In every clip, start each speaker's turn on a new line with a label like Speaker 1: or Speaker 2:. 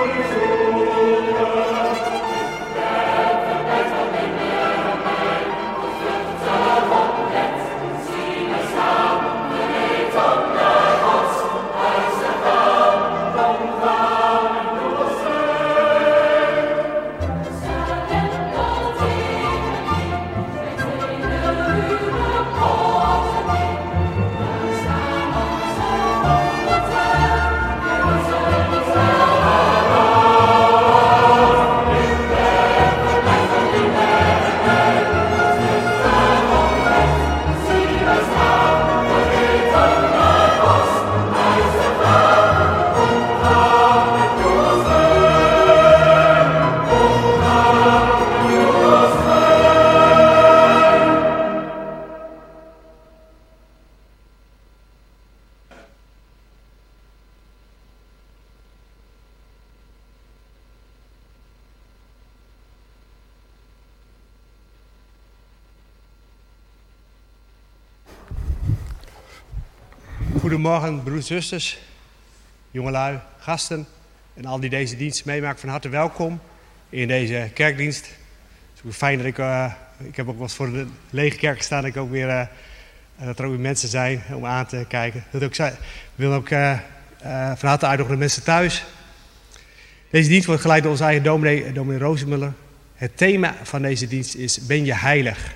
Speaker 1: Goedemorgen, broeders en zusters, jongelui, gasten en al die deze dienst meemaken. Van harte welkom in deze kerkdienst. Het is fijn dat ik heb ook wel eens voor de lege kerk gestaan. Dat er ook weer mensen zijn om aan te kijken. We willen ook van harte uitnodigen de mensen thuis. Deze dienst wordt geleid door onze eigen dominee Rozenmuller. Het thema van deze dienst is: ben je heilig?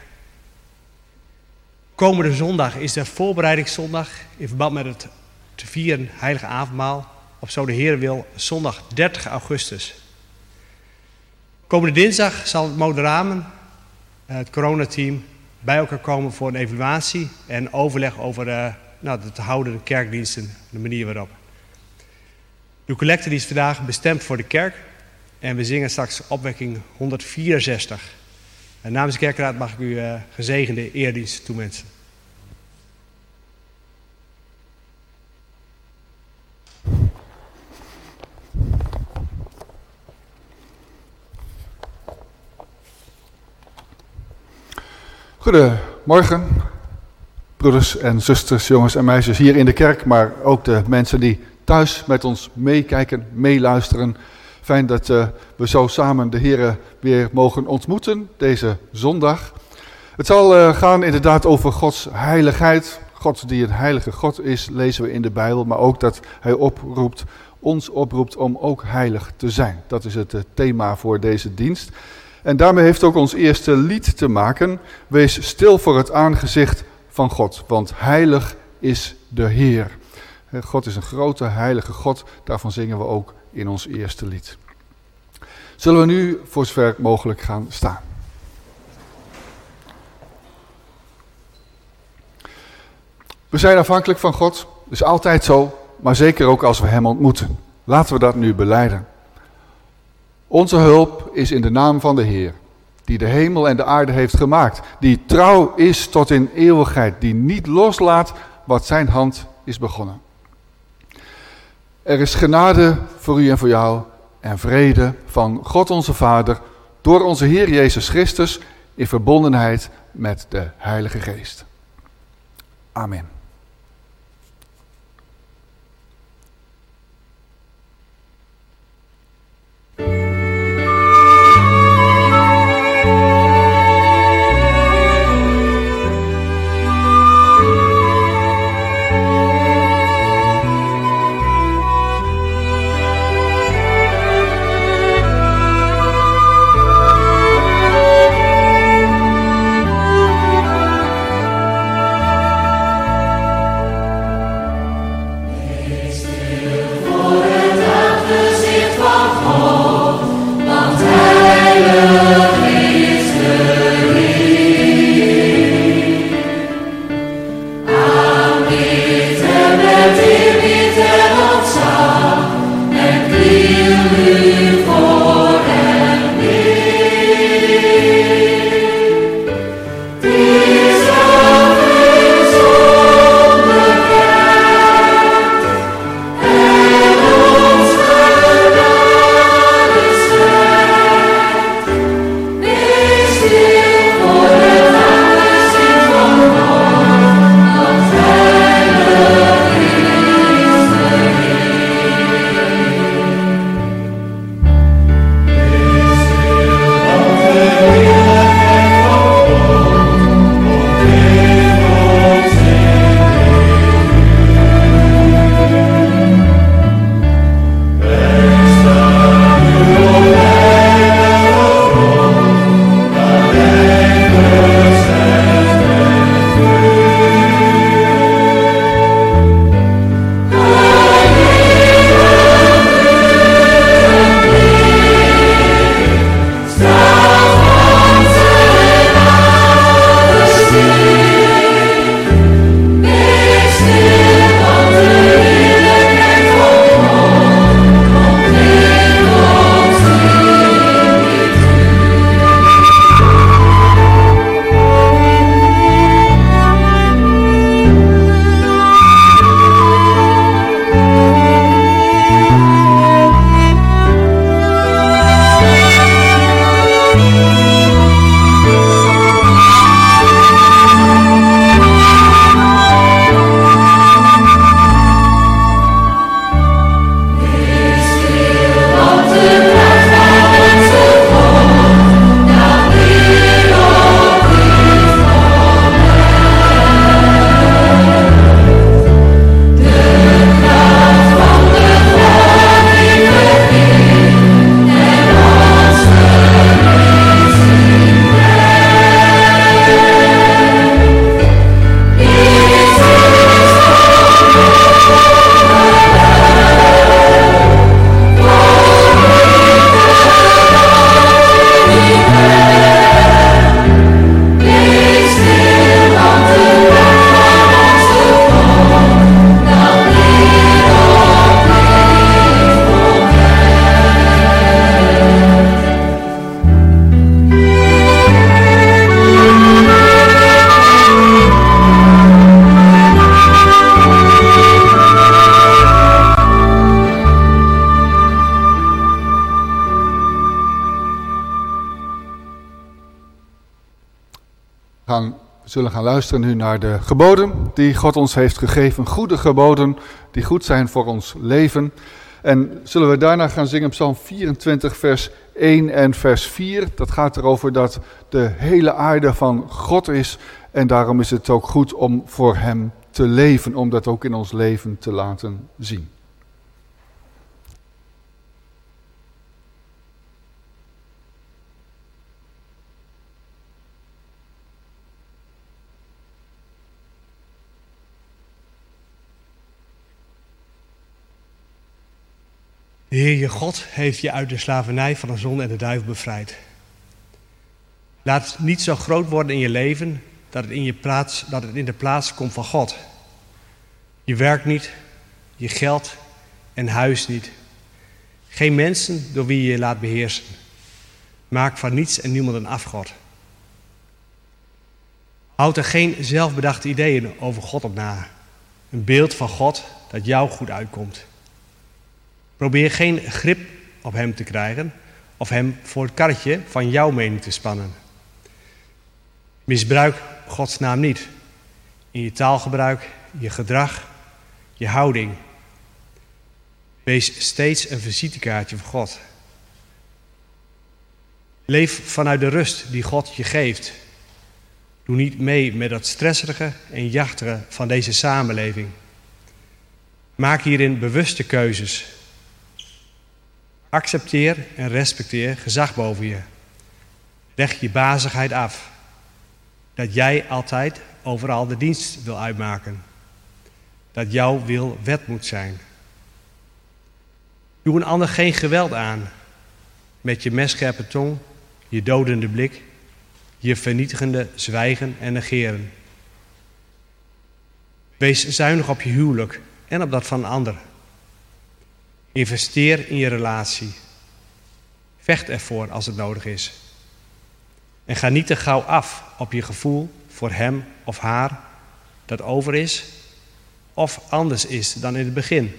Speaker 1: Komende zondag is de voorbereidingszondag in verband met het te vieren heilige avondmaal. Op zo de Heer wil, zondag 30 augustus. Komende dinsdag zal het Moderamen, het coronateam, bij elkaar komen voor een evaluatie en overleg over de te houden kerkdiensten, de manier waarop. De collecte die is vandaag bestemd voor de kerk en we zingen straks opwekking 164. En namens de kerkraad mag ik u gezegende eerdienst toewensen.
Speaker 2: Goedemorgen, broeders en zusters, jongens en meisjes hier in de kerk, maar ook de mensen die thuis met ons meekijken, meeluisteren. Fijn dat we zo samen de Heer weer mogen ontmoeten deze zondag. Het zal gaan inderdaad over Gods heiligheid. God die een heilige God is, lezen we in de Bijbel, maar ook dat Hij ons oproept om ook heilig te zijn. Dat is het thema voor deze dienst. En daarmee heeft ook ons eerste lied te maken. Wees stil voor het aangezicht van God, want heilig is de Heer. God is een grote heilige God, daarvan zingen we ook in ons eerste lied. Zullen we nu voor zover mogelijk gaan staan. We zijn afhankelijk van God, dat is altijd zo, maar zeker ook als we Hem ontmoeten. Laten we dat nu belijden. Onze hulp is in de naam van de Heer, die de hemel en de aarde heeft gemaakt, die trouw is tot in eeuwigheid, die niet loslaat wat zijn hand is begonnen. Er is genade voor u en voor jou en vrede van God onze Vader door onze Heer Jezus Christus in verbondenheid met de Heilige Geest. Amen. We zullen gaan luisteren nu naar de geboden die God ons heeft gegeven. Goede geboden die goed zijn voor ons leven. En zullen we daarna gaan zingen Psalm 24 vers 1 en vers 4. Dat gaat erover dat de hele aarde van God is. En daarom is het ook goed om voor hem te leven. Om dat ook in ons leven te laten zien.
Speaker 1: De Heer je God heeft je uit de slavernij van de zonde en de duivel bevrijd. Laat het niet zo groot worden in je leven dat het in de plaats komt van God. Je werk niet, je geld en huis niet. Geen mensen door wie je je laat beheersen. Maak van niets en niemand een afgod. Houd er geen zelfbedachte ideeën over God op na. Een beeld van God dat jou goed uitkomt. Probeer geen grip op hem te krijgen of hem voor het karretje van jouw mening te spannen. Misbruik Gods naam niet. In je taalgebruik, je gedrag, je houding. Wees steeds een visitekaartje voor God. Leef vanuit de rust die God je geeft. Doe niet mee met dat stresserige en jachtige van deze samenleving. Maak hierin bewuste keuzes. Accepteer en respecteer gezag boven je. Leg je bazigheid af. Dat jij altijd overal de dienst wil uitmaken. Dat jouw wil wet moet zijn. Doe een ander geen geweld aan. Met je messcherpe tong, je dodende blik, je vernietigende zwijgen en negeren. Wees zuinig op je huwelijk en op dat van een ander. Investeer in je relatie. Vecht ervoor als het nodig is. En ga niet te gauw af op je gevoel voor hem of haar dat over is of anders is dan in het begin.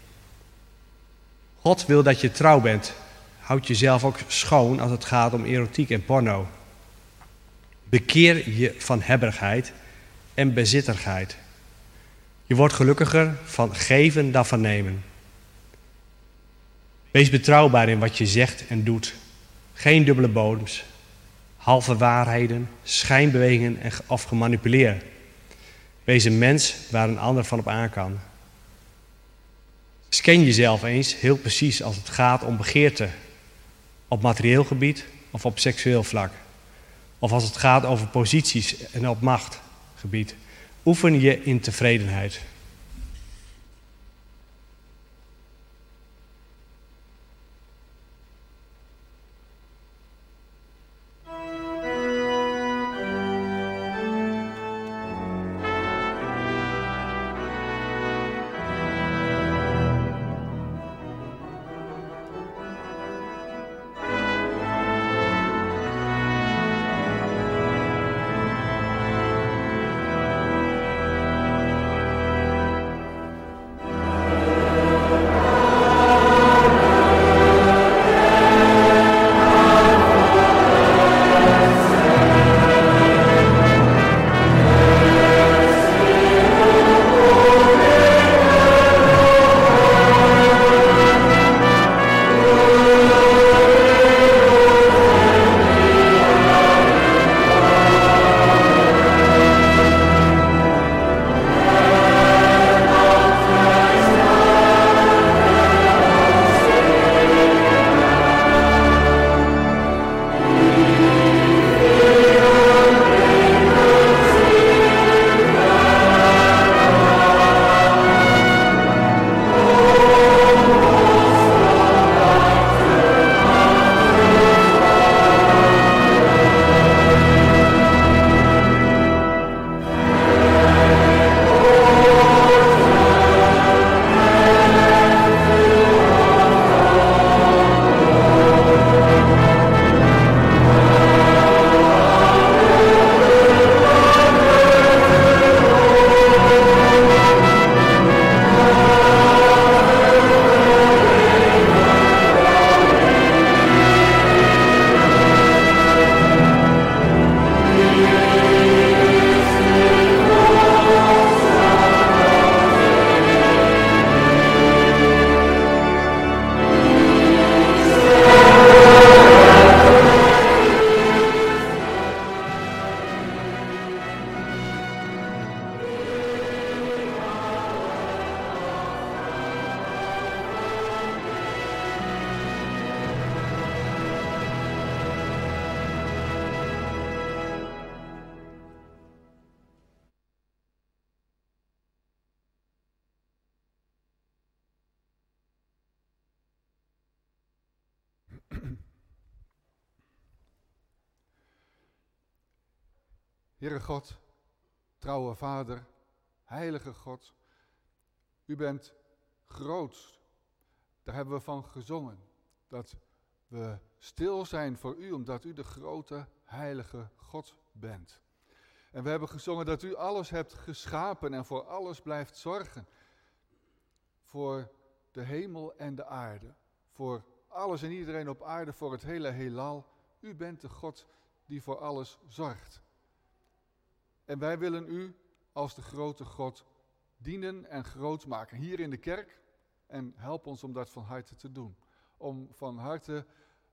Speaker 1: God wil dat je trouw bent. Houd jezelf ook schoon als het gaat om erotiek en porno. Bekeer je van hebberigheid en bezitterigheid. Je wordt gelukkiger van geven dan van nemen. Wees betrouwbaar in wat je zegt en doet. Geen dubbele bodems, halve waarheden, schijnbewegingen of gemanipuleerd. Wees een mens waar een ander van op aan kan. Scan jezelf eens heel precies als het gaat om begeerte. Op materieel gebied of op seksueel vlak. Of als het gaat over posities en op machtgebied. Oefen je in tevredenheid.
Speaker 2: Heere God, trouwe Vader, heilige God, u bent groot. Daar hebben we van gezongen. Dat we stil zijn voor u, omdat u de grote, heilige God bent. En we hebben gezongen dat u alles hebt geschapen en voor alles blijft zorgen. Voor de hemel en de aarde. Voor alles en iedereen op aarde, voor het hele heelal. U bent de God die voor alles zorgt. En wij willen u als de grote God dienen en groot maken. Hier in de kerk. En help ons om dat van harte te doen. Om van harte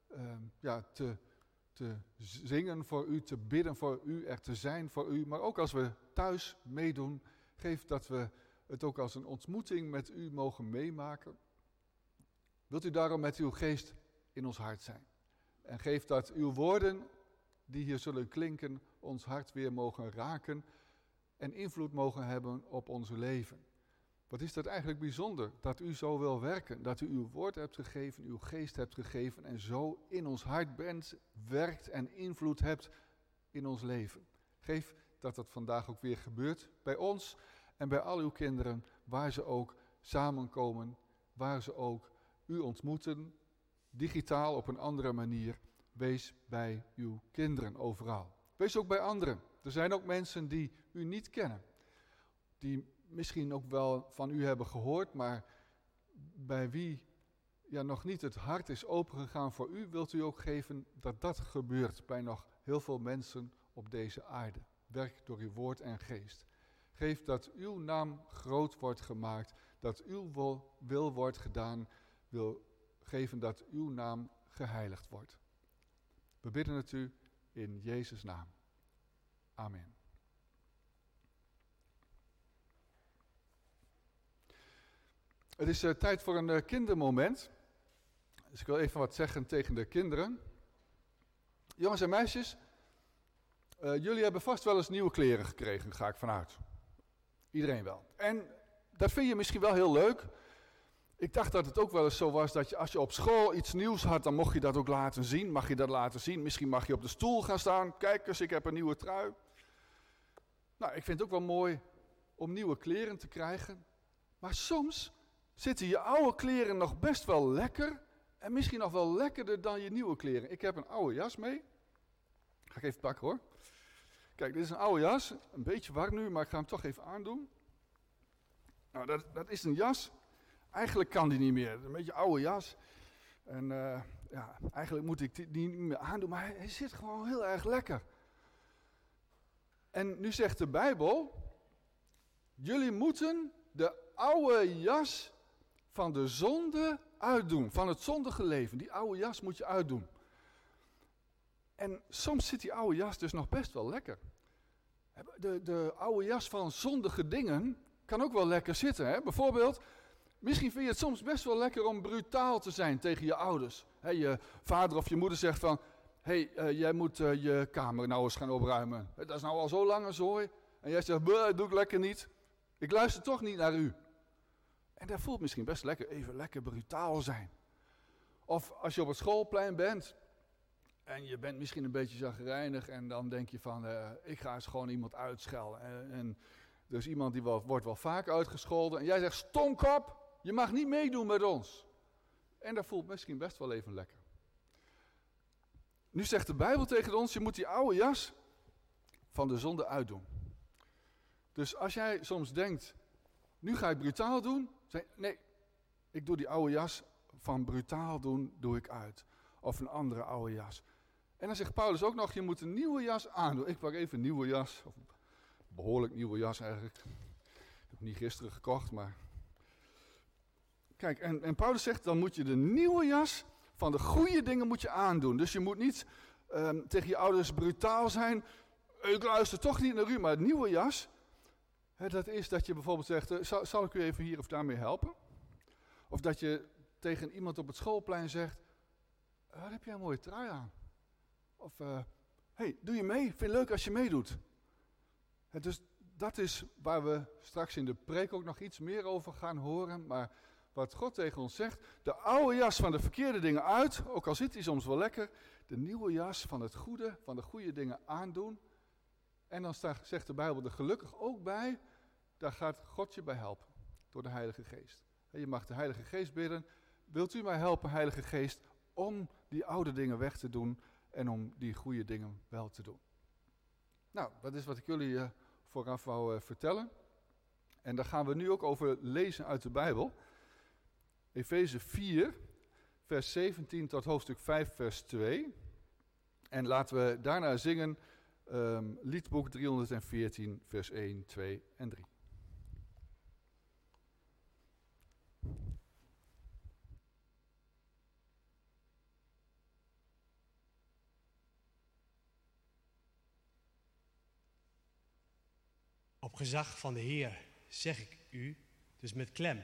Speaker 2: te zingen voor u, te bidden voor u, er te zijn voor u. Maar ook als we thuis meedoen, geef dat we het ook als een ontmoeting met u mogen meemaken. Wilt u daarom met uw geest in ons hart zijn. En geef dat uw woorden die hier zullen klinken, ons hart weer mogen raken en invloed mogen hebben op ons leven. Wat is dat eigenlijk bijzonder, dat u zo wil werken, dat u uw woord hebt gegeven, uw geest hebt gegeven en zo in ons hart bent, werkt en invloed hebt in ons leven. Geef dat dat vandaag ook weer gebeurt bij ons en bij al uw kinderen, waar ze ook samenkomen, waar ze ook u ontmoeten, digitaal op een andere manier. Wees bij uw kinderen overal. Wees ook bij anderen. Er zijn ook mensen die u niet kennen, die misschien ook wel van u hebben gehoord, maar bij wie nog niet het hart is opengegaan voor u, wilt u ook geven dat dat gebeurt bij nog heel veel mensen op deze aarde. Werk door uw woord en geest. Geef dat uw naam groot wordt gemaakt, dat uw wil wordt gedaan, wil geven dat uw naam geheiligd wordt. We bidden het u in Jezus' naam. Amen. Het is tijd voor een kindermoment. Dus ik wil even wat zeggen tegen de kinderen. Jongens en meisjes, jullie hebben vast wel eens nieuwe kleren gekregen, ga ik vanuit. Iedereen wel. En dat vind je misschien wel heel leuk. Ik dacht dat het ook wel eens zo was dat als je op school iets nieuws had, dan mocht je dat ook laten zien. Mag je dat laten zien? Misschien mag je op de stoel gaan staan. Kijk eens, ik heb een nieuwe trui. Nou, ik vind het ook wel mooi om nieuwe kleren te krijgen. Maar soms zitten je oude kleren nog best wel lekker. En misschien nog wel lekkerder dan je nieuwe kleren. Ik heb een oude jas mee. Ga ik even pakken hoor. Kijk, dit is een oude jas. Een beetje warm nu, maar ik ga hem toch even aandoen. Nou, dat is een jas. Eigenlijk kan die niet meer. Een beetje een oude jas. En eigenlijk moet ik die niet meer aandoen. Maar hij zit gewoon heel erg lekker. En nu zegt de Bijbel: jullie moeten de oude jas van de zonde uitdoen. Van het zondige leven. Die oude jas moet je uitdoen. En soms zit die oude jas dus nog best wel lekker. De oude jas van zondige dingen kan ook wel lekker zitten. Hè? Bijvoorbeeld, misschien vind je het soms best wel lekker om brutaal te zijn tegen je ouders. Je vader of je moeder zegt van: jij moet je kamer nou eens gaan opruimen. Dat is nou al zo lang een zooi. En jij zegt: dat doe ik lekker niet. Ik luister toch niet naar u. En dat voelt misschien best lekker, even lekker brutaal zijn. Of als je op het schoolplein bent en je bent misschien een beetje chagrijnig en dan denk je van: ik ga eens gewoon iemand uitschelden. En dus iemand die wordt wel vaak uitgescholden en jij zegt: stomkop, je mag niet meedoen met ons. En dat voelt misschien best wel even lekker. Nu zegt de Bijbel tegen ons: je moet die oude jas van de zonde uitdoen. Dus als jij soms denkt: nu ga ik brutaal doen. Zeg: nee, ik doe die oude jas van brutaal doen, doe ik uit. Of een andere oude jas. En dan zegt Paulus ook nog: je moet een nieuwe jas aandoen. Ik pak even een nieuwe jas. Of een behoorlijk nieuwe jas eigenlijk. Ik heb hem niet gisteren gekocht, maar... Kijk, en Paulus zegt: dan moet je de nieuwe jas van de goede dingen moet je aandoen. Dus je moet niet tegen je ouders brutaal zijn. Ik luister toch niet naar u, maar het nieuwe jas... dat is dat je bijvoorbeeld zegt: zal ik u even hier of daarmee helpen? Of dat je tegen iemand op het schoolplein zegt: wat heb jij een mooie trui aan? Of, doe je mee? Vind je het leuk als je meedoet? Dus dat is waar we straks in de preek ook nog iets meer over gaan horen. Maar wat God tegen ons zegt: de oude jas van de verkeerde dingen uit, ook al zit die soms wel lekker. De nieuwe jas van het goede, van de goede dingen aandoen. En dan zegt de Bijbel er gelukkig ook bij, daar gaat God je bij helpen, door de Heilige Geest. Je mag de Heilige Geest bidden, wilt u mij helpen, Heilige Geest, om die oude dingen weg te doen en om die goede dingen wel te doen. Nou, dat is wat ik jullie vooraf wou vertellen. En daar gaan we nu ook over lezen uit de Bijbel. Efeze 4, vers 17 tot hoofdstuk 5, vers 2. En laten we daarna zingen liedboek 314, vers 1, 2 en 3.
Speaker 1: Op gezag van de Heer zeg ik u, dus met klem.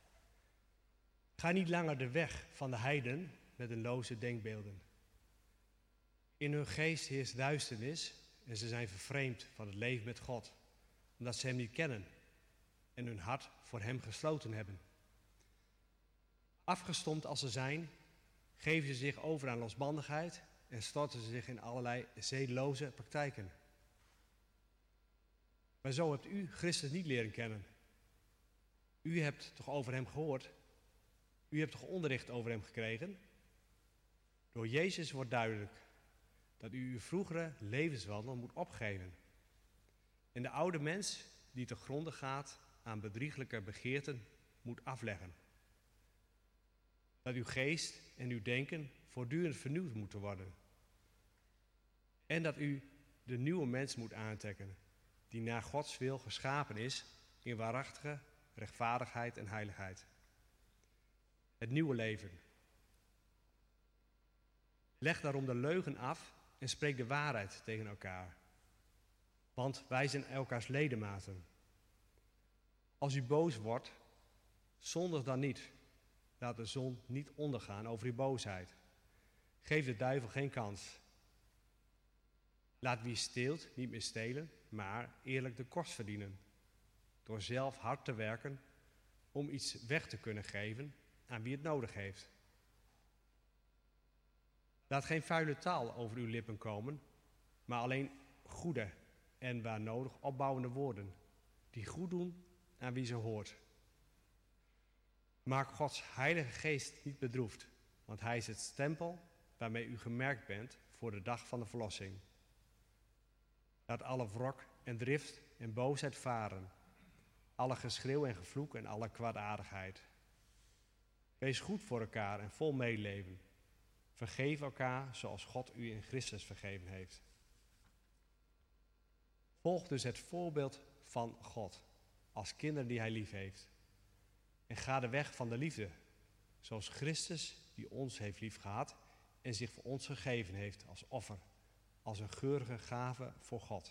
Speaker 1: Ga niet langer de weg van de heiden met hun loze denkbeelden. In hun geest heerst duisternis en ze zijn vervreemd van het leven met God, omdat ze hem niet kennen en hun hart voor hem gesloten hebben. Afgestompt als ze zijn, geven ze zich over aan losbandigheid en storten ze zich in allerlei zedeloze praktijken. Maar zo hebt u Christus niet leren kennen. U hebt toch over hem gehoord? U hebt toch onderricht over hem gekregen? Door Jezus wordt duidelijk dat u uw vroegere levenswandel moet opgeven. En de oude mens die te gronde gaat aan bedrieglijke begeerten moet afleggen. Dat uw geest en uw denken voortdurend vernieuwd moeten worden. En dat u de nieuwe mens moet aantrekken, die naar Gods wil geschapen is in waarachtige rechtvaardigheid en heiligheid. Het nieuwe leven. Leg daarom de leugen af en spreek de waarheid tegen elkaar. Want wij zijn elkaars ledematen. Als u boos wordt, zondig dan niet. Laat de zon niet ondergaan over uw boosheid. Geef de duivel geen kans. Laat wie steelt niet meer stelen, maar eerlijk de kost verdienen. Door zelf hard te werken om iets weg te kunnen geven aan wie het nodig heeft. Laat geen vuile taal over uw lippen komen, maar alleen goede en waar nodig opbouwende woorden, die goed doen aan wie ze hoort. Maak Gods Heilige Geest niet bedroefd, want hij is het stempel waarmee u gemerkt bent voor de dag van de verlossing. Laat alle wrok en drift en boosheid varen, alle geschreeuw en gevloek en alle kwaadaardigheid. Wees goed voor elkaar en vol medeleven. Vergeef elkaar zoals God u in Christus vergeven heeft. Volg dus het voorbeeld van God als kinderen die hij lief heeft. En ga de weg van de liefde, zoals Christus die ons heeft lief gehad en zich voor ons gegeven heeft als offer, als een geurige gave voor God.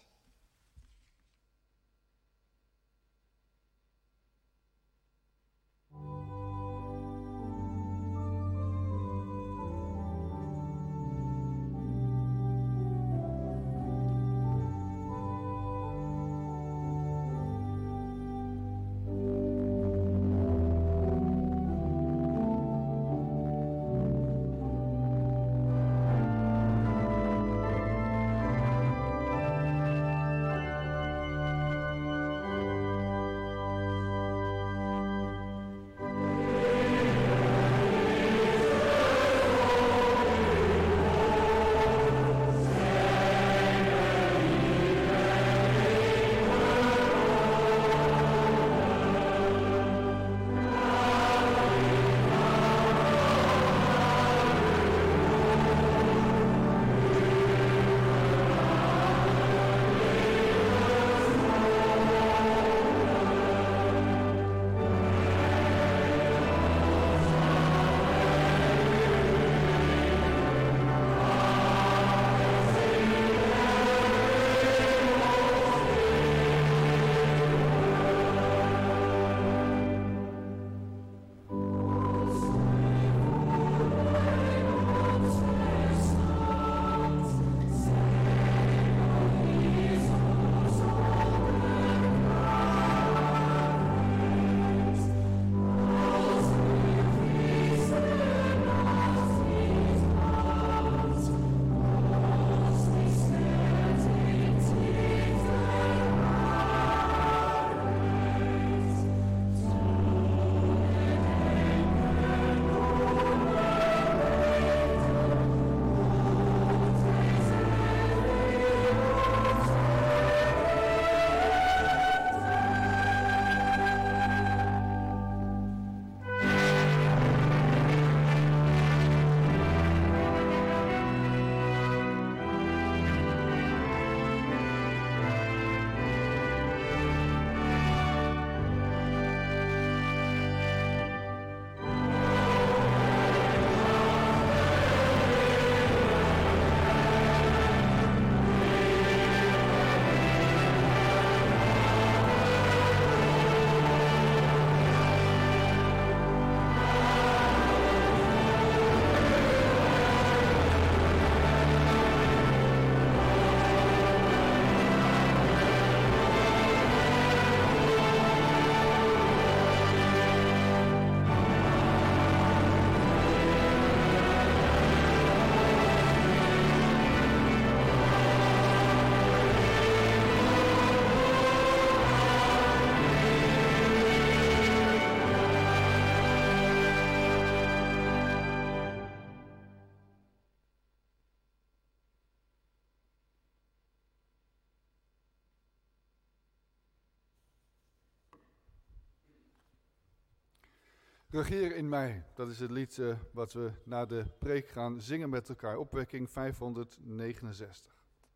Speaker 2: Regeer in mij, dat is het lied wat we na de preek gaan zingen met elkaar. Opwekking 569.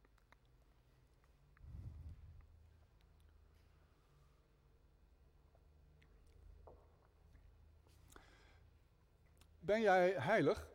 Speaker 2: Ben jij heilig?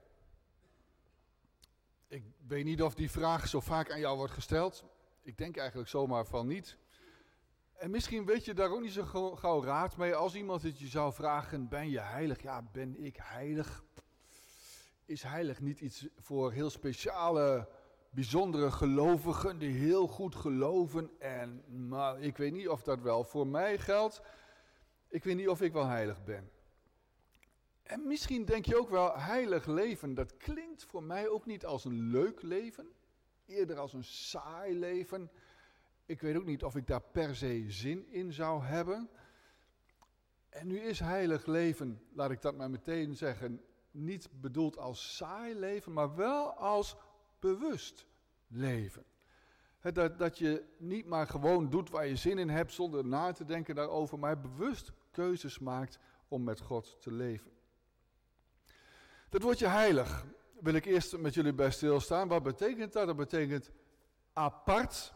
Speaker 2: Ik weet niet of die vraag zo vaak aan jou wordt gesteld. Ik denk eigenlijk zomaar van niet. En misschien weet je daar ook niet zo gauw raad mee. Als iemand het je zou vragen, ben je heilig? Ja, ben ik heilig? Is heilig niet iets voor heel speciale, bijzondere gelovigen die heel goed geloven? Maar ik weet niet of dat wel voor mij geldt. Ik weet niet of ik wel heilig ben. En misschien denk je ook wel, heilig leven, dat klinkt voor mij ook niet als een leuk leven. Eerder als een saai leven. Ik weet ook niet of ik daar per se zin in zou hebben. En nu is heilig leven, laat ik dat maar meteen zeggen, niet bedoeld als saai leven, maar wel als bewust leven. Dat je niet maar gewoon doet waar je zin in hebt zonder na te denken daarover, maar bewust keuzes maakt om met God te leven. Dat woordje heilig wil ik eerst met jullie bij stilstaan. Wat betekent dat? Dat betekent apart,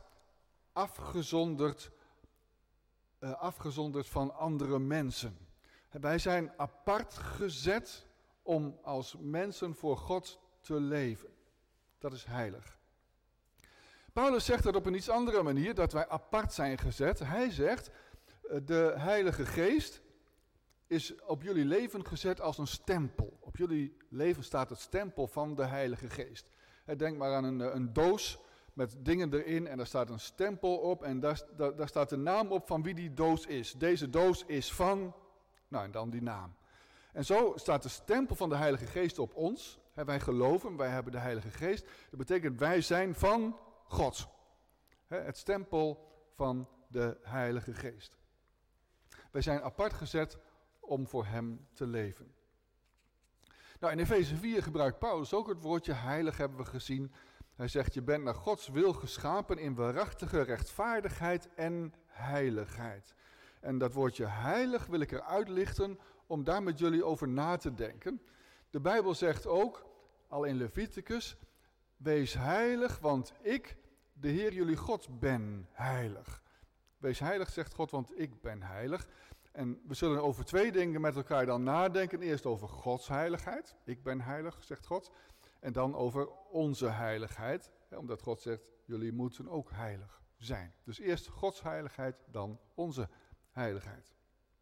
Speaker 2: afgezonderd van andere mensen. Wij zijn apart gezet om als mensen voor God te leven. Dat is heilig. Paulus zegt dat op een iets andere manier, dat wij apart zijn gezet. Hij zegt, de Heilige Geest is op jullie leven gezet als een stempel. Op jullie leven staat het stempel van de Heilige Geest. Denk maar aan een doos met dingen erin en daar staat een stempel op en daar staat de naam op van wie die doos is. Deze doos is van, en dan die naam. En zo staat de stempel van de Heilige Geest op ons. Wij geloven, wij hebben de Heilige Geest. Dat betekent wij zijn van God. Het stempel van de Heilige Geest. Wij zijn apart gezet om voor hem te leven. Nou, in Efeze 4 gebruikt Paulus ook het woordje heilig, hebben we gezien. Hij zegt, je bent naar Gods wil geschapen in waarachtige rechtvaardigheid en heiligheid. En dat woordje heilig wil ik eruit lichten om daar met jullie over na te denken. De Bijbel zegt ook, al in Leviticus, wees heilig, want ik, de Heer jullie God, ben heilig. Wees heilig, zegt God, want ik ben heilig. En we zullen over twee dingen met elkaar dan nadenken. Eerst over Gods heiligheid. Ik ben heilig, zegt God. En dan over onze heiligheid. Omdat God zegt, jullie moeten ook heilig zijn. Dus eerst Gods heiligheid, dan onze heiligheid.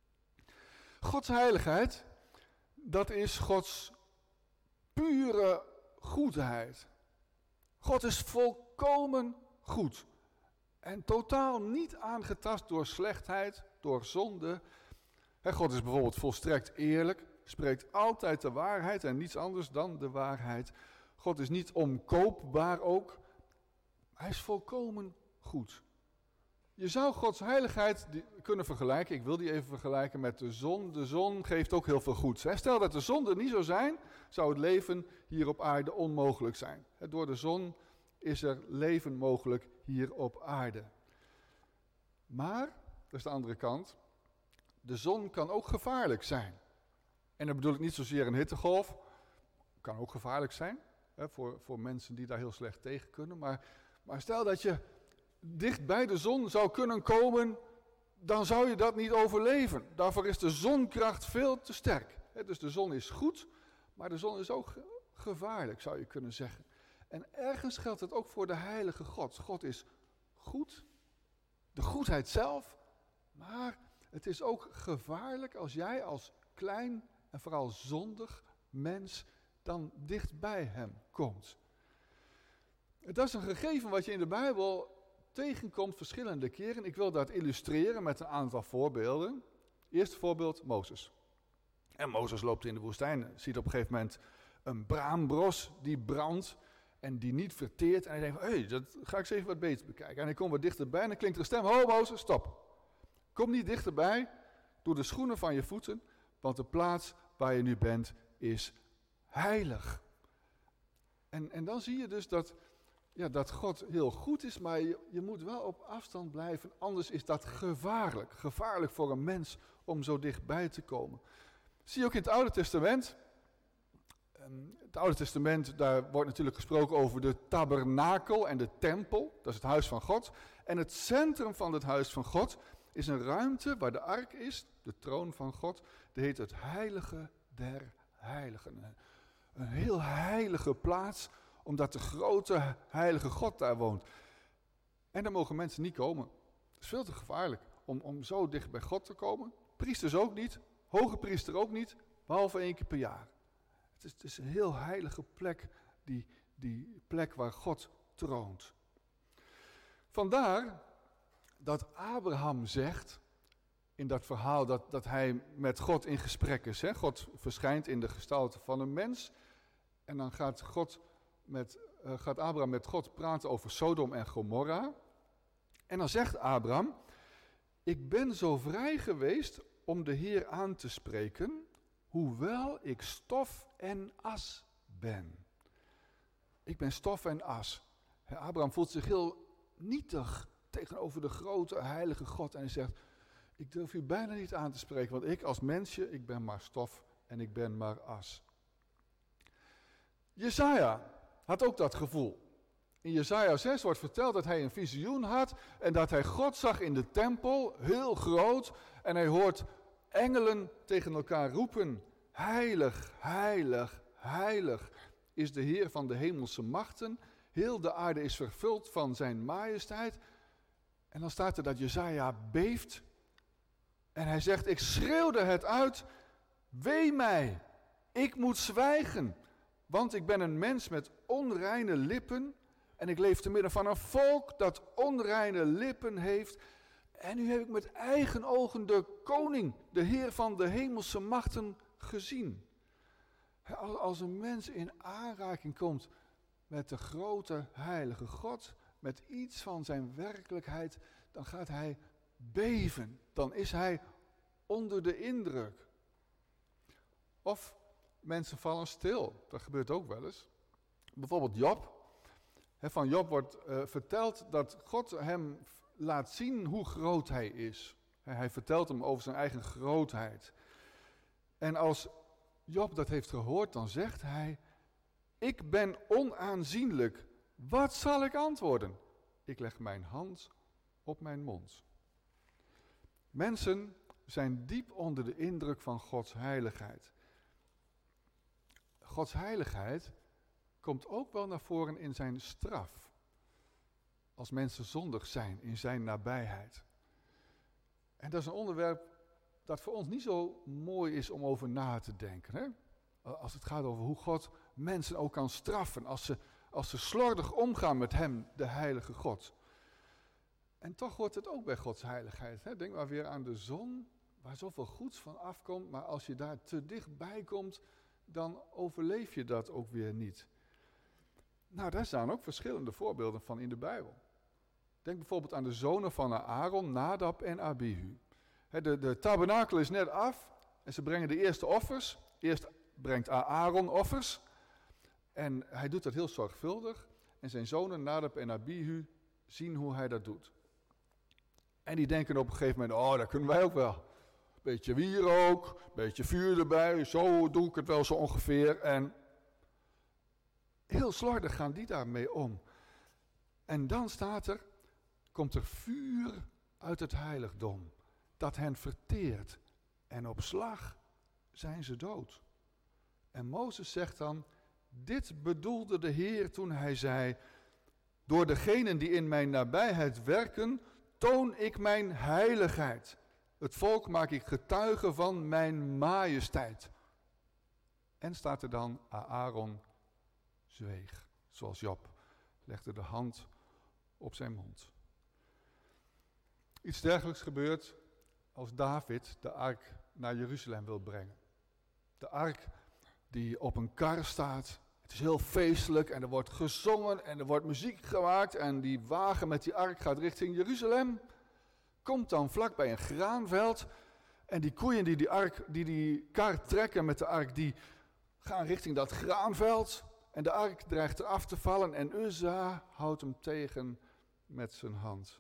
Speaker 2: Gods heiligheid, dat is Gods pure goedheid. God is volkomen goed. En totaal niet aangetast door slechtheid, door zonde. God is bijvoorbeeld volstrekt eerlijk, spreekt altijd de waarheid en niets anders dan de waarheid. God is niet omkoopbaar ook. Hij is volkomen goed. Je zou Gods heiligheid kunnen vergelijken, ik wil die even vergelijken met de zon. De zon geeft ook heel veel goeds. Stel dat de zon er niet zou zijn, zou het leven hier op aarde onmogelijk zijn. Door de zon is er leven mogelijk hier op aarde. Maar, dat is de andere kant, de zon kan ook gevaarlijk zijn. En dan bedoel ik niet zozeer een hittegolf, kan ook gevaarlijk zijn, voor mensen die daar heel slecht tegen kunnen. Maar stel dat je dicht bij de zon zou kunnen komen, dan zou je dat niet overleven. Daarvoor is de zonkracht veel te sterk. Dus de zon is goed, maar de zon is ook gevaarlijk, zou je kunnen zeggen. En ergens geldt het ook voor de heilige God. God is goed, de goedheid zelf, maar het is ook gevaarlijk als jij als klein en vooral zondig mens dan dicht bij hem komt. Dat is een gegeven wat je in de Bijbel tegenkomt verschillende keren. Ik wil dat illustreren met een aantal voorbeelden. Eerste voorbeeld, Mozes. En Mozes loopt in de woestijn, ziet op een gegeven moment een braambros die brandt en die niet verteert. En hij denkt, dat ga ik eens even wat beter bekijken. En hij komt wat dichterbij en dan klinkt er een stem, ho Mozes, stop. Kom niet dichterbij, doe de schoenen van je voeten, want de plaats waar je nu bent is heilig. En dan zie je dus dat God heel goed is, maar je moet wel op afstand blijven, anders is dat gevaarlijk. Gevaarlijk voor een mens om zo dichtbij te komen. Zie je ook in het Oude Testament. Het Oude Testament, daar wordt natuurlijk gesproken over de tabernakel en de tempel. Dat is het huis van God. En het centrum van het huis van God is een ruimte waar de ark is, de troon van God. Die heet het heilige der heiligen. Een heel heilige plaats, omdat de grote heilige God daar woont. En daar mogen mensen niet komen. Het is veel te gevaarlijk om zo dicht bij God te komen. Priesters ook niet, hoge priester ook niet, behalve 1 keer per jaar. Het is een heel heilige plek, die plek waar God troont. Vandaar dat Abraham zegt, in dat verhaal dat hij met God in gesprek is. Hè? God verschijnt in de gestalte van een mens. En dan gaat Abraham met God praten over Sodom en Gomorra. En dan zegt Abraham, ik ben zo vrij geweest om de Heer aan te spreken, hoewel ik stof en as ben. Ik ben stof en as. Abraham voelt zich heel nietig tegenover de grote heilige God. En hij zegt, ik durf u bijna niet aan te spreken, want ik als mensje, ik ben maar stof en ik ben maar as. Jesaja had ook dat gevoel. In Jesaja 6 wordt verteld dat hij een visioen had en dat hij God zag in de tempel, heel groot. En hij hoort engelen tegen elkaar roepen, heilig, heilig, heilig is de Heer van de hemelse machten. Heel de aarde is vervuld van zijn majesteit. En dan staat er dat Jesaja beeft. En hij zegt, ik schreeuwde het uit, wee mij, ik moet zwijgen. Want ik ben een mens met onreine lippen en ik leef te midden van een volk dat onreine lippen heeft. En nu heb ik met eigen ogen de koning, de Heer van de hemelse machten gezien. Als een mens in aanraking komt met de grote heilige God, met iets van zijn werkelijkheid, dan gaat hij beven. Dan is hij onder de indruk. Of mensen vallen stil. Dat gebeurt ook wel eens. Bijvoorbeeld Job. Van Job wordt verteld dat God hem laat zien hoe groot hij is. Hij vertelt hem over zijn eigen grootheid. En als Job dat heeft gehoord, dan zegt hij, ik ben onaanzienlijk. Wat zal ik antwoorden? Ik leg mijn hand op mijn mond. Mensen zijn diep onder de indruk van Gods heiligheid. Gods heiligheid komt ook wel naar voren in zijn straf. Als mensen zondig zijn in zijn nabijheid. En dat is een onderwerp dat voor ons niet zo mooi is om over na te denken. Hè? Als het gaat over hoe God mensen ook kan straffen. Als ze slordig omgaan met hem, de heilige God. En toch hoort het ook bij Gods heiligheid. Hè? Denk maar weer aan de zon, waar zoveel goeds van afkomt. Maar als je daar te dichtbij komt, dan overleef je dat ook weer niet. Nou, daar staan ook verschillende voorbeelden van in de Bijbel. Denk bijvoorbeeld aan de zonen van Aaron, Nadab en Abihu. De tabernakel is net af en ze brengen de eerste offers. Eerst brengt Aaron offers en hij doet dat heel zorgvuldig. En zijn zonen Nadab en Abihu zien hoe hij dat doet. En die denken op een gegeven moment, oh, dat kunnen wij ook wel. Beetje wierook, beetje vuur erbij, zo doe ik het wel zo ongeveer. En heel slordig gaan die daarmee om. En dan komt er vuur uit het heiligdom, dat hen verteert. En op slag zijn ze dood. En Mozes zegt dan, dit bedoelde de Heer toen hij zei, door degenen die in mijn nabijheid werken, toon ik mijn heiligheid. Het volk maak ik getuige van mijn majesteit. En staat er dan, Aaron zweeg, zoals Job, legde de hand op zijn mond. Iets dergelijks gebeurt als David de ark naar Jeruzalem wil brengen. De ark die op een kar staat. Het is heel feestelijk en er wordt gezongen en er wordt muziek gemaakt. En die wagen met die ark gaat richting Jeruzalem. Komt dan vlakbij een graanveld. En die koeien die die kar trekken met de ark, die gaan richting dat graanveld. En de ark dreigt eraf te vallen en Uzza houdt hem tegen met zijn hand.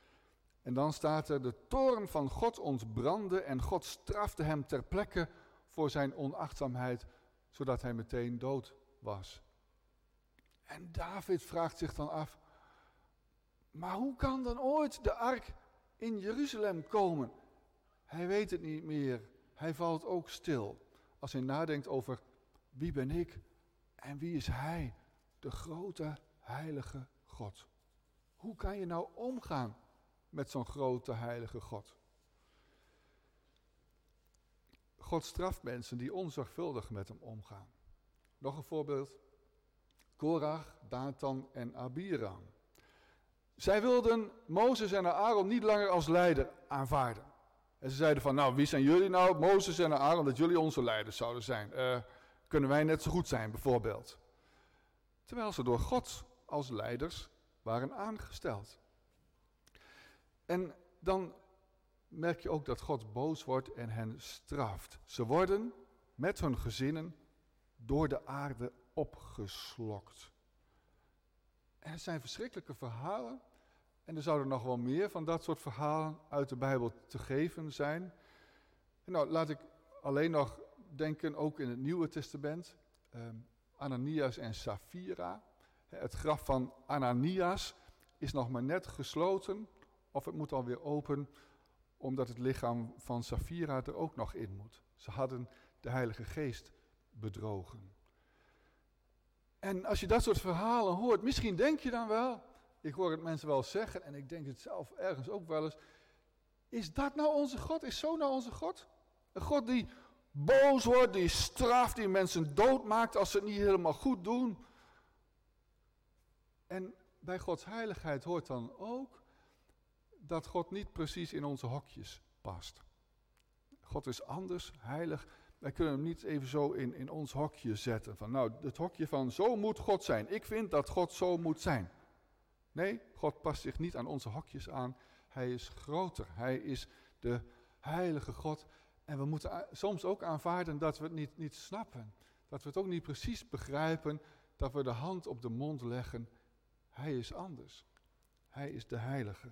Speaker 2: En dan staat er, de toorn van God ontbrandde en God strafte hem ter plekke voor zijn onachtzaamheid, zodat hij meteen dood was. En David vraagt zich dan af, maar hoe kan dan ooit de ark in Jeruzalem komen? Hij weet het niet meer. Hij valt ook stil als hij nadenkt over wie ben ik en wie is hij, de grote heilige God. Hoe kan je nou omgaan met zo'n grote heilige God? God straft mensen die onzorgvuldig met hem omgaan. Nog een voorbeeld. Korach, Datan en Abiram. Zij wilden Mozes en Aaron niet langer als leider aanvaarden. En ze zeiden van, nou wie zijn jullie nou, Mozes en Aaron, dat jullie onze leiders zouden zijn. Kunnen wij net zo goed zijn bijvoorbeeld. Terwijl ze door God als leiders waren aangesteld. En dan merk je ook dat God boos wordt en hen straft. Ze worden met hun gezinnen door de aarde opgeslokt. En het zijn verschrikkelijke verhalen. En er zouden nog wel meer van dat soort verhalen uit de Bijbel te geven zijn. En nou, laat ik alleen nog denken, ook in het Nieuwe Testament. Ananias en Safira. Het graf van Ananias is nog maar net gesloten. Of het moet alweer open, omdat het lichaam van Safira er ook nog in moet. Ze hadden de Heilige Geest bedrogen. En als je dat soort verhalen hoort, misschien denk je dan wel, ik hoor het mensen wel zeggen en ik denk het zelf ergens ook wel eens, is dat nou onze God? Is zo nou onze God? Een God die boos wordt, die straft, die mensen doodmaakt als ze het niet helemaal goed doen. En bij Gods heiligheid hoort dan ook dat God niet precies in onze hokjes past. God is anders, heilig. Wij kunnen hem niet even zo in ons hokje zetten. Van nou, het hokje van zo moet God zijn. Ik vind dat God zo moet zijn. Nee, God past zich niet aan onze hokjes aan. Hij is groter. Hij is de heilige God. En we moeten soms ook aanvaarden dat we het niet snappen. Dat we het ook niet precies begrijpen. Dat we de hand op de mond leggen. Hij is anders. Hij is de heilige.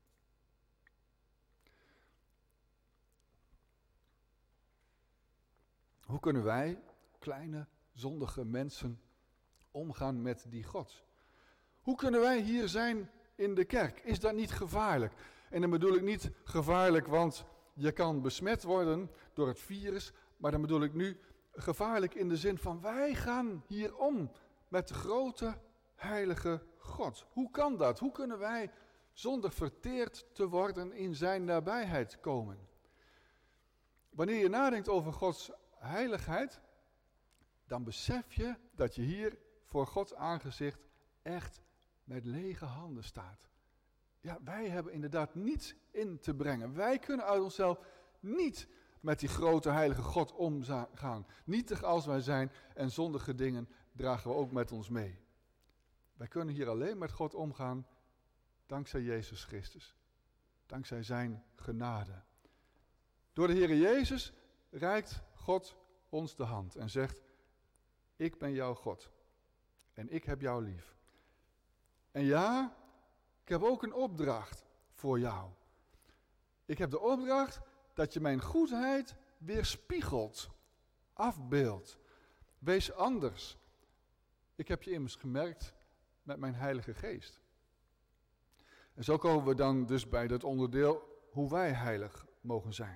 Speaker 2: Hoe kunnen wij, kleine, zondige mensen, omgaan met die God? Hoe kunnen wij hier zijn in de kerk? Is dat niet gevaarlijk? En dan bedoel ik niet gevaarlijk, want je kan besmet worden door het virus. Maar dan bedoel ik nu gevaarlijk in de zin van wij gaan hier om met de grote, heilige God. Hoe kan dat? Hoe kunnen wij zonder verteerd te worden in zijn nabijheid komen? Wanneer je nadenkt over Gods heiligheid, dan besef je dat je hier voor Gods aangezicht echt met lege handen staat. Ja, wij hebben inderdaad niets in te brengen. Wij kunnen uit onszelf niet met die grote heilige God omgaan. Nietig als wij zijn en zondige dingen dragen we ook met ons mee. Wij kunnen hier alleen met God omgaan dankzij Jezus Christus. Dankzij zijn genade. Door de Heer Jezus reikt God ons de hand en zegt, ik ben jouw God en ik heb jou lief. En ja, ik heb ook een opdracht voor jou. Ik heb de opdracht dat je mijn goedheid weerspiegelt, afbeeldt. Wees anders. Ik heb je immers gemerkt met mijn Heilige Geest. En zo komen we dan dus bij dat onderdeel hoe wij heilig mogen zijn.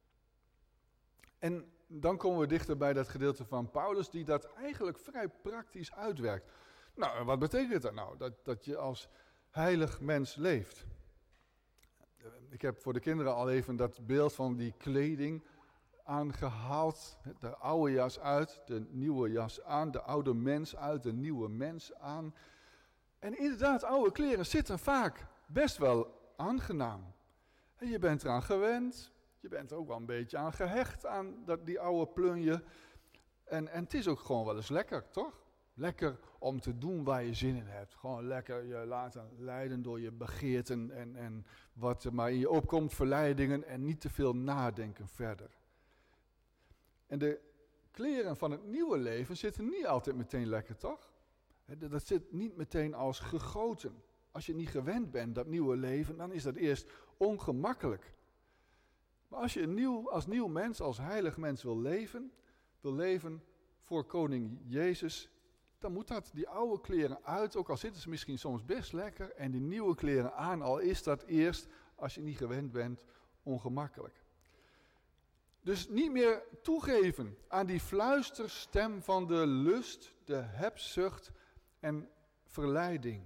Speaker 2: En dan komen we dichter bij dat gedeelte van Paulus die dat eigenlijk vrij praktisch uitwerkt. Nou, wat betekent dat nou? Dat je als heilig mens leeft. Ik heb voor de kinderen al even dat beeld van die kleding aangehaald. De oude jas uit, de nieuwe jas aan, de oude mens uit, de nieuwe mens aan. En inderdaad, oude kleren zitten vaak best wel aangenaam. En je bent eraan gewend. Je bent er ook wel een beetje aan gehecht aan die oude plunje. En het is ook gewoon wel eens lekker, toch? Lekker om te doen waar je zin in hebt. Gewoon lekker je laten leiden door je begeerten en wat er maar in je opkomt, verleidingen en niet te veel nadenken verder. En de kleren van het nieuwe leven zitten niet altijd meteen lekker, toch? Dat zit niet meteen als gegoten. Als je niet gewend bent, dat nieuwe leven, dan is dat eerst ongemakkelijk. Maar als je als nieuw mens, als heilig mens wil leven voor koning Jezus, dan moet die oude kleren uit, ook al zitten ze misschien soms best lekker, en die nieuwe kleren aan, al is dat eerst, als je niet gewend bent, ongemakkelijk. Dus niet meer toegeven aan die fluisterstem van de lust, de hebzucht en verleiding.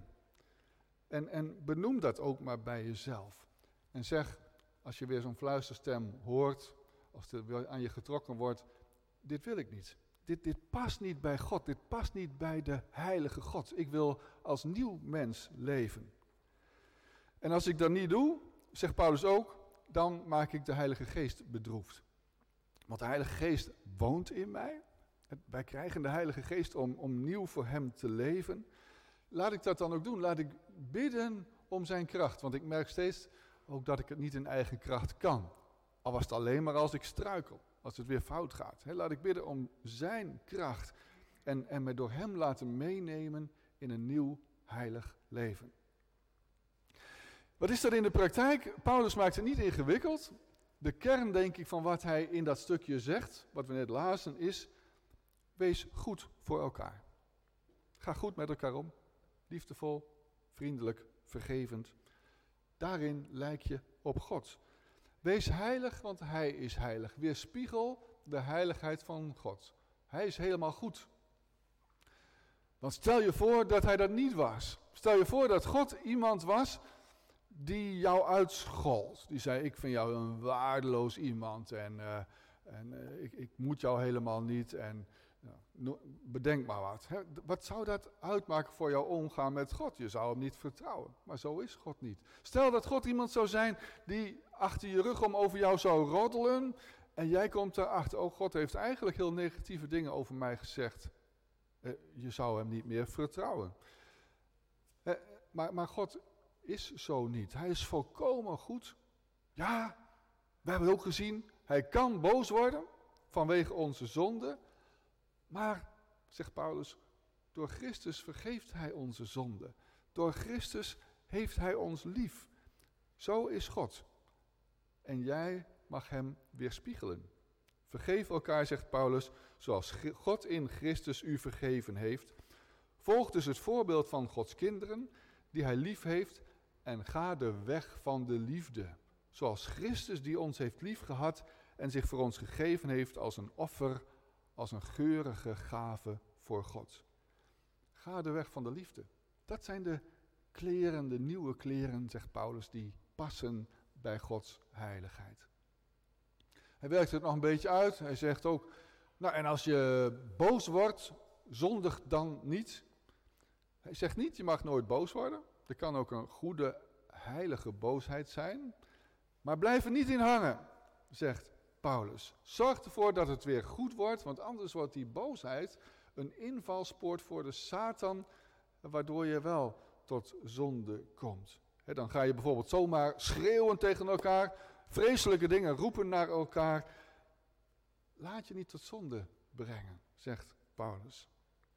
Speaker 2: En benoem dat ook maar bij jezelf. En zeg, als je weer zo'n fluisterstem hoort, als er weer aan je getrokken wordt, dit wil ik niet. Dit past niet bij God, dit past niet bij de heilige God. Ik wil als nieuw mens leven. En als ik dat niet doe, zegt Paulus ook, dan maak ik de Heilige Geest bedroefd. Want de Heilige Geest woont in mij. Wij krijgen de Heilige Geest om nieuw voor hem te leven. Laat ik dat dan ook doen. Laat ik bidden om zijn kracht. Want ik merk steeds ook dat ik het niet in eigen kracht kan. Al was het alleen maar als ik struikel. Als het weer fout gaat. Laat ik bidden om zijn kracht. En me door hem laten meenemen in een nieuw heilig leven. Wat is dat in de praktijk? Paulus maakt het niet ingewikkeld. De kern, denk ik, van wat hij in dat stukje zegt, wat we net lazen, is: wees goed voor elkaar. Ga goed met elkaar om. Liefdevol, vriendelijk, vergevend. Daarin lijk je op God. Wees heilig, want hij is heilig. Weerspiegel de heiligheid van God. Hij is helemaal goed. Want stel je voor dat hij dat niet was. Stel je voor dat God iemand was die jou uitschold. Die zei, ik vind jou een waardeloos iemand en ik moet jou helemaal niet. En bedenk maar wat. Wat zou dat uitmaken voor jouw omgaan met God? Je zou hem niet vertrouwen. Maar zo is God niet. Stel dat God iemand zou zijn die achter je rug om over jou zou roddelen. En jij komt erachter, oh, God heeft eigenlijk heel negatieve dingen over mij gezegd. Je zou hem niet meer vertrouwen. Maar God is zo niet. Hij is volkomen goed. Ja, we hebben het ook gezien. Hij kan boos worden vanwege onze zonde. Maar, zegt Paulus, door Christus vergeeft hij onze zonde. Door Christus heeft hij ons lief. Zo is God. En jij mag hem weerspiegelen. Vergeef elkaar, zegt Paulus, zoals God in Christus u vergeven heeft. Volg dus het voorbeeld van Gods kinderen, die hij lief heeft, en ga de weg van de liefde. Zoals Christus die ons heeft liefgehad en zich voor ons gegeven heeft als een offer, als een geurige gave voor God. Ga de weg van de liefde. Dat zijn de kleren, de nieuwe kleren, zegt Paulus, die passen bij Gods heiligheid. Hij werkt het nog een beetje uit. Hij zegt ook, nou en als je boos wordt, zondig dan niet. Hij zegt niet, je mag nooit boos worden. Er kan ook een goede, heilige boosheid zijn. Maar blijf er niet in hangen, zegt Paulus. Zorg ervoor dat het weer goed wordt, want anders wordt die boosheid een invalspoort voor de Satan, waardoor je wel tot zonde komt. Dan ga je bijvoorbeeld zomaar schreeuwen tegen elkaar, vreselijke dingen roepen naar elkaar. Laat je niet tot zonde brengen, zegt Paulus.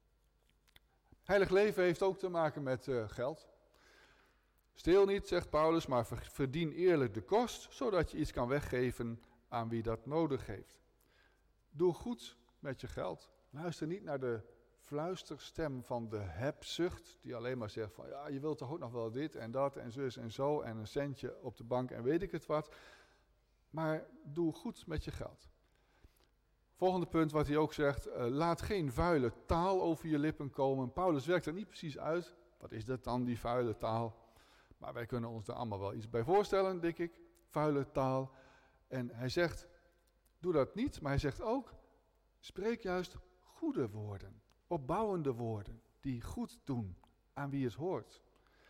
Speaker 2: Heilig leven heeft ook te maken met geld. Steel niet, zegt Paulus, maar verdien eerlijk de kost, zodat je iets kan weggeven aan wie dat nodig heeft. Doe goed met je geld. Luister niet naar de fluisterstem van de hebzucht, die alleen maar zegt van, ja, je wilt toch ook nog wel dit en dat en zus en zo en een centje op de bank en weet ik het wat. Maar doe goed met je geld. Volgende punt wat hij ook zegt, laat geen vuile taal over je lippen komen. Paulus werkt er niet precies uit. Wat is dat dan, die vuile taal? Maar wij kunnen ons er allemaal wel iets bij voorstellen, denk ik. Vuile taal. En hij zegt, doe dat niet, maar hij zegt ook, spreek juist goede woorden. Opbouwende woorden, die goed doen aan wie het hoort.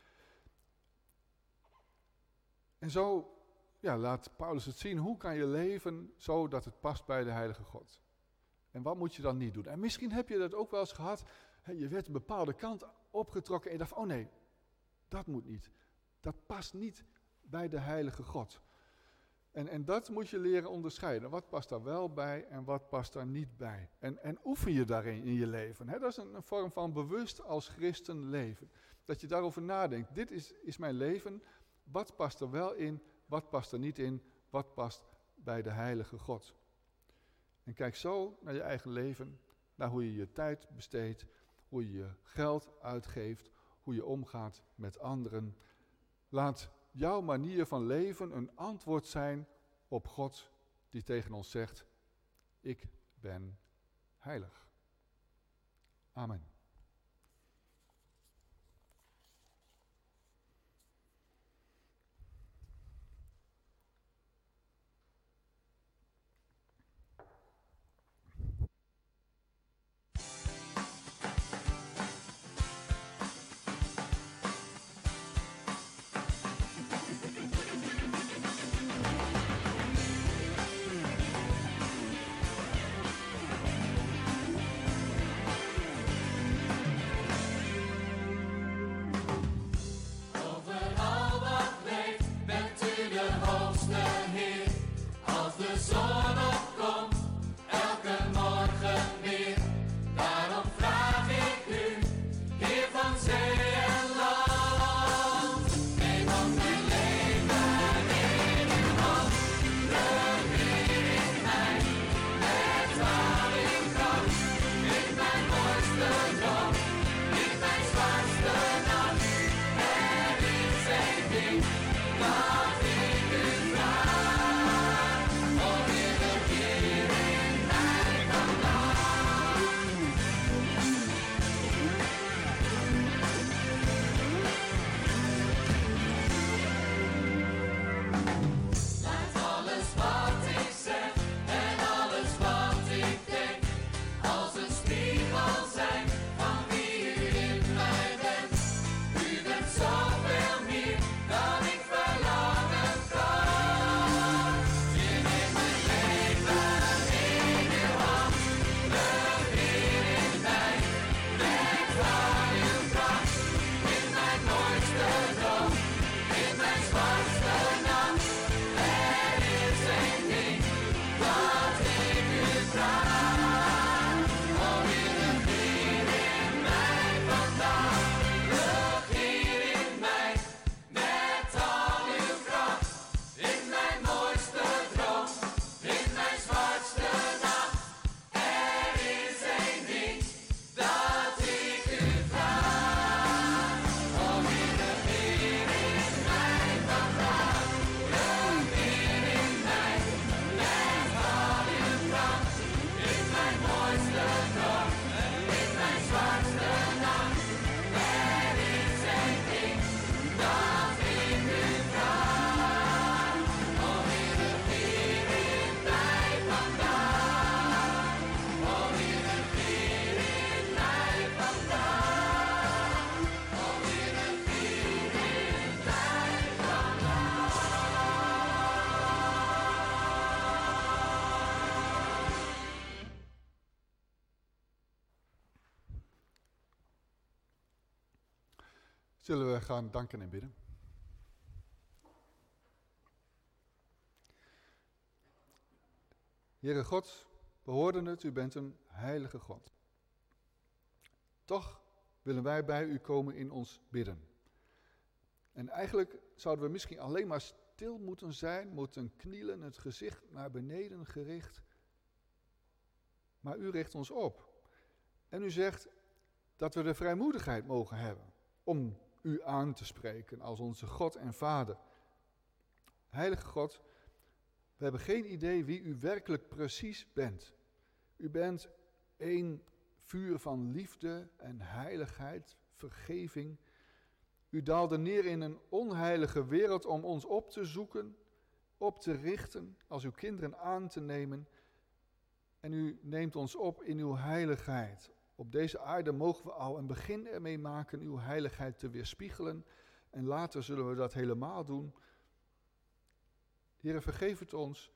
Speaker 2: En zo laat Paulus het zien, hoe kan je leven zo dat het past bij de heilige God. En wat moet je dan niet doen? En misschien heb je dat ook wel eens gehad, je werd een bepaalde kant opgetrokken en je dacht, oh nee, dat moet niet. Dat past niet bij de heilige God. En dat moet je leren onderscheiden. Wat past daar wel bij en wat past daar niet bij? En oefen je daarin in je leven. Dat is een vorm van bewust als christen leven. Dat je daarover nadenkt. Dit is mijn leven. Wat past er wel in? Wat past er niet in? Wat past bij de heilige God. En kijk zo naar je eigen leven, naar hoe je je tijd besteedt, hoe je je geld uitgeeft, hoe je omgaat met anderen. Laat jouw manier van leven een antwoord zijn op God die tegen ons zegt, ik ben heilig. Amen. Zullen we gaan danken en bidden? Heere God, we hoorden het, u bent een heilige God. Toch willen wij bij u komen in ons bidden. En eigenlijk zouden we misschien alleen maar stil moeten zijn, moeten knielen, het gezicht naar beneden gericht. Maar u richt ons op. En u zegt dat we de vrijmoedigheid mogen hebben om u aan te spreken als onze God en Vader. Heilige God, we hebben geen idee wie u werkelijk precies bent. U bent één vuur van liefde en heiligheid, vergeving. U daalde neer in een onheilige wereld om ons op te zoeken, op te richten, als uw kinderen aan te nemen. En u neemt ons op in uw heiligheid. Op deze aarde mogen we al een begin ermee maken uw heiligheid te weerspiegelen. En later zullen we dat helemaal doen. Heere, vergeef het ons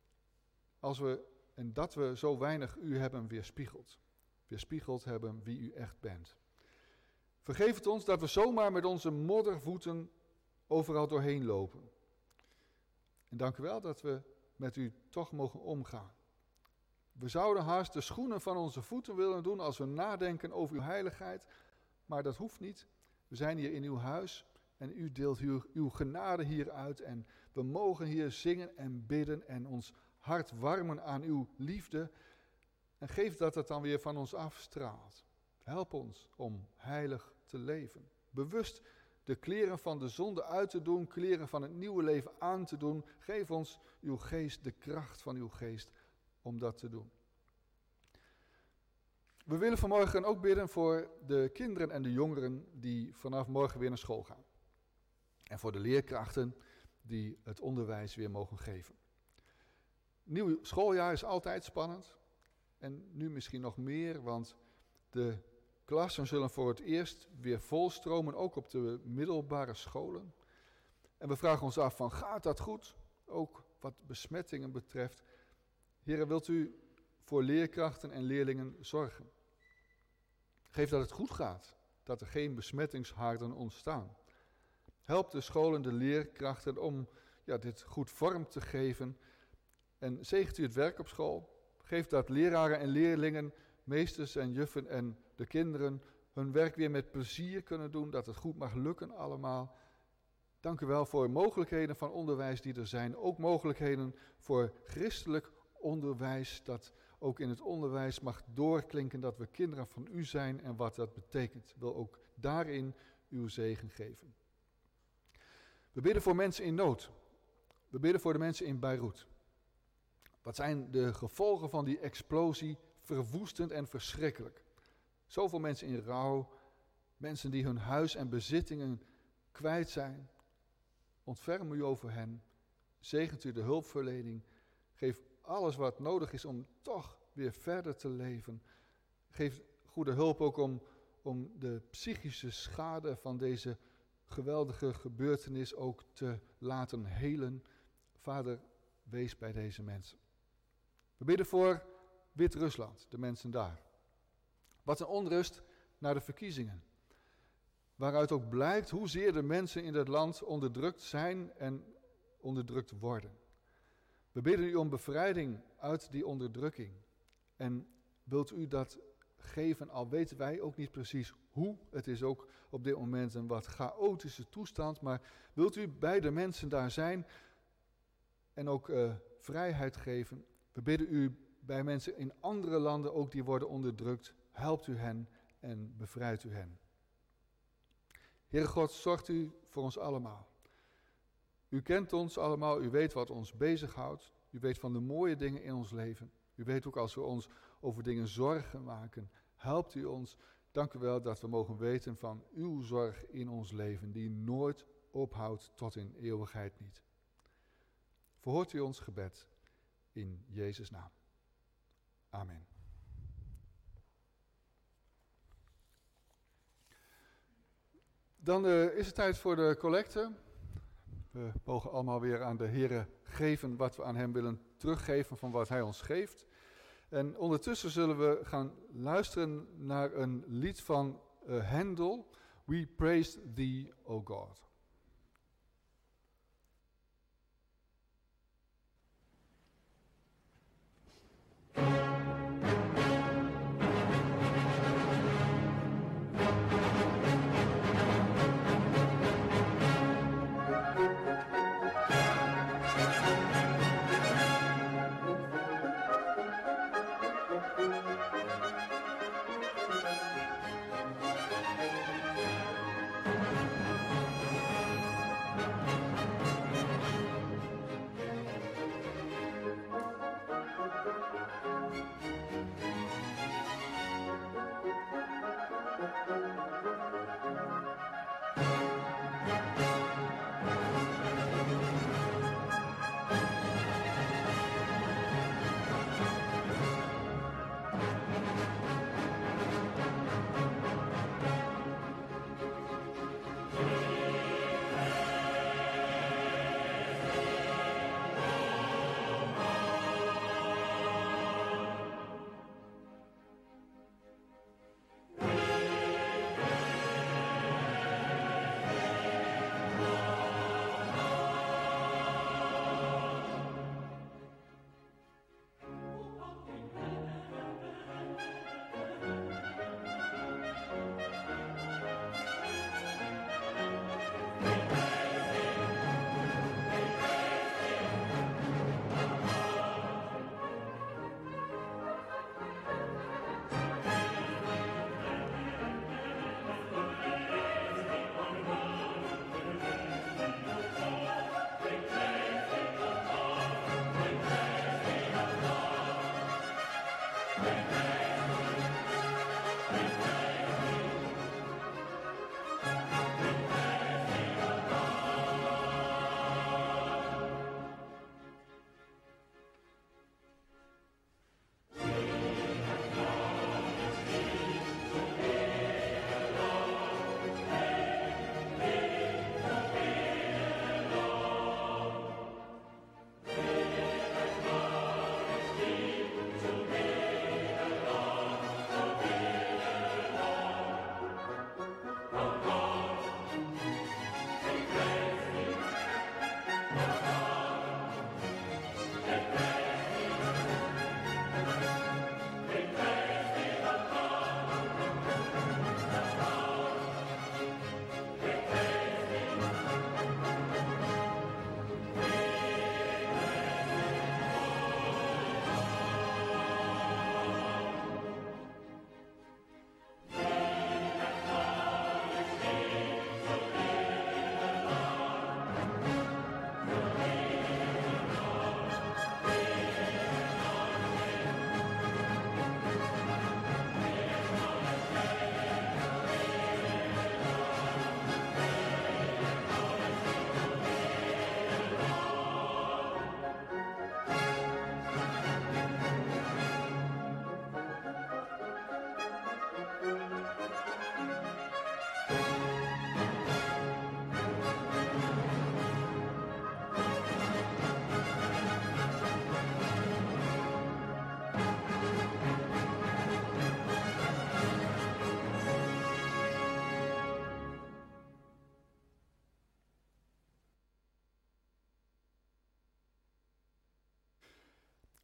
Speaker 2: dat we zo weinig u hebben weerspiegeld. Weerspiegeld hebben wie u echt bent. Vergeef het ons dat we zomaar met onze moddervoeten overal doorheen lopen. En dank u wel dat we met u toch mogen omgaan. We zouden haast de schoenen van onze voeten willen doen als we nadenken over uw heiligheid. Maar dat hoeft niet. We zijn hier in uw huis En u deelt uw genade hier uit. En we mogen hier zingen en bidden en ons hart warmen aan uw liefde. En geef dat het dan weer van ons afstraalt. Help ons om heilig te leven. Bewust de kleren van de zonde uit te doen, kleren van het nieuwe leven aan te doen. Geef ons uw geest, de kracht van uw geest om dat te doen. We willen vanmorgen ook bidden voor de kinderen en de jongeren die vanaf morgen weer naar school gaan. En voor de leerkrachten die het onderwijs weer mogen geven. Nieuw schooljaar is altijd spannend. En nu misschien nog meer, want de klassen zullen voor het eerst weer volstromen, ook op de middelbare scholen. En we vragen ons af van, gaat dat goed? Ook wat besmettingen betreft. Heren, wilt u voor leerkrachten en leerlingen zorgen? Geef dat het goed gaat, dat er geen besmettingshaarden ontstaan. Help de scholen, de leerkrachten om dit goed vorm te geven. En zegent u het werk op school. Geef dat leraren en leerlingen, meesters en juffen en de kinderen hun werk weer met plezier kunnen doen, dat het goed mag lukken allemaal. Dank u wel voor mogelijkheden van onderwijs die er zijn. Ook mogelijkheden voor christelijk onderwijs, dat ook in het onderwijs mag doorklinken dat we kinderen van u zijn en wat dat betekent. Wil ook daarin uw zegen geven. We bidden voor mensen in nood. We bidden voor de mensen in Beirut. Wat zijn de gevolgen van die explosie verwoestend en verschrikkelijk. Zoveel mensen in rouw, mensen die hun huis en bezittingen kwijt zijn. Ontferm u over hen, zegent u de hulpverlening, geef alles wat nodig is om toch weer verder te leven. Geef goede hulp ook om de psychische schade van deze geweldige gebeurtenis ook te laten helen. Vader, wees bij deze mensen. We bidden voor Wit-Rusland, de mensen daar. Wat een onrust na de verkiezingen. Waaruit ook blijkt hoezeer de mensen in dat land onderdrukt zijn en onderdrukt worden. We bidden u om bevrijding uit die onderdrukking. En wilt u dat geven, al weten wij ook niet precies hoe. Het is ook op dit moment een wat chaotische toestand. Maar wilt u bij de mensen daar zijn en ook vrijheid geven. We bidden u bij mensen in andere landen ook die worden onderdrukt. Helpt u hen en bevrijdt u hen. Heere God, zorgt u voor ons allemaal. U kent ons allemaal, u weet wat ons bezighoudt. U weet van de mooie dingen in ons leven. U weet ook als we ons over dingen zorgen maken. Helpt u ons. Dank u wel dat we mogen weten van uw zorg in ons leven, die nooit ophoudt tot in eeuwigheid niet. Verhoort u ons gebed in Jezus' naam. Amen. Dan is het tijd voor de collecte. We mogen allemaal weer aan de Heere geven wat we aan hem willen teruggeven van wat hij ons geeft. En ondertussen zullen we gaan luisteren naar een lied van Handel. We praise thee, O God.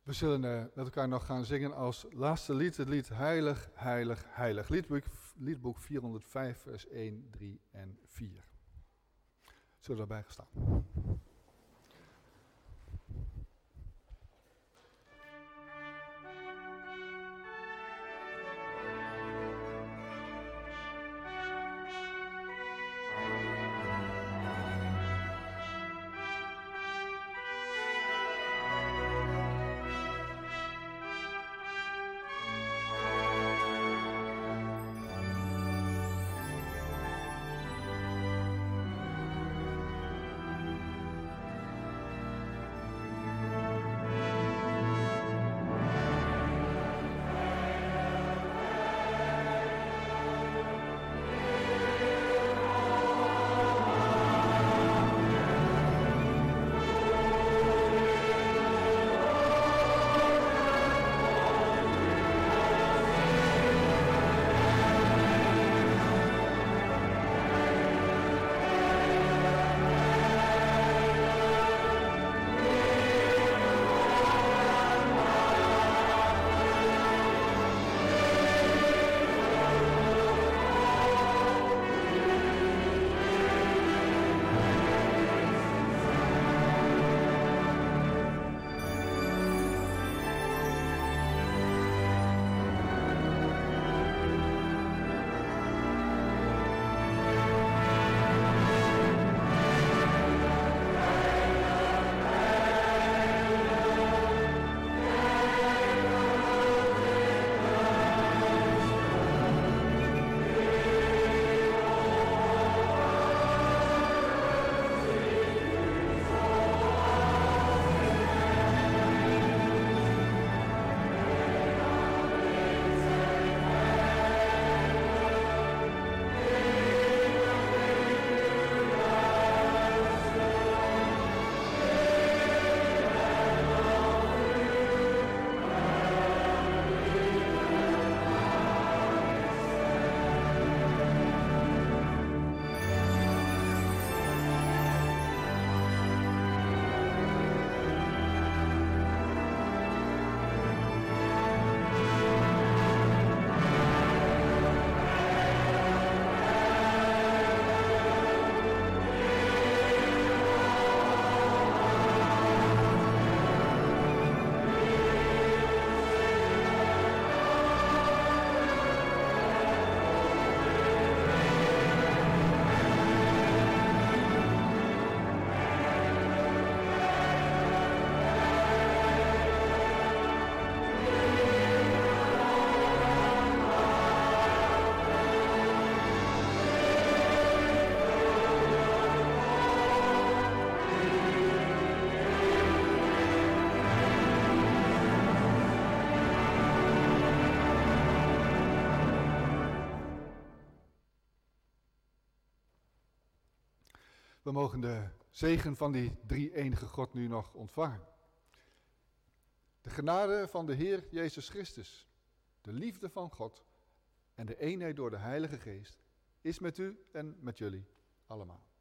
Speaker 2: We zullen met elkaar nog gaan zingen als laatste lied, het lied Heilig, Heilig, Heilig. Liedboek 405, vers 1, 3 en 4. Zullen we daarbij gaan staan? We mogen de zegen van die drie-enige God nu nog ontvangen. De genade van de Heer Jezus Christus, de liefde van God en de eenheid door de Heilige Geest is met u en met jullie allemaal.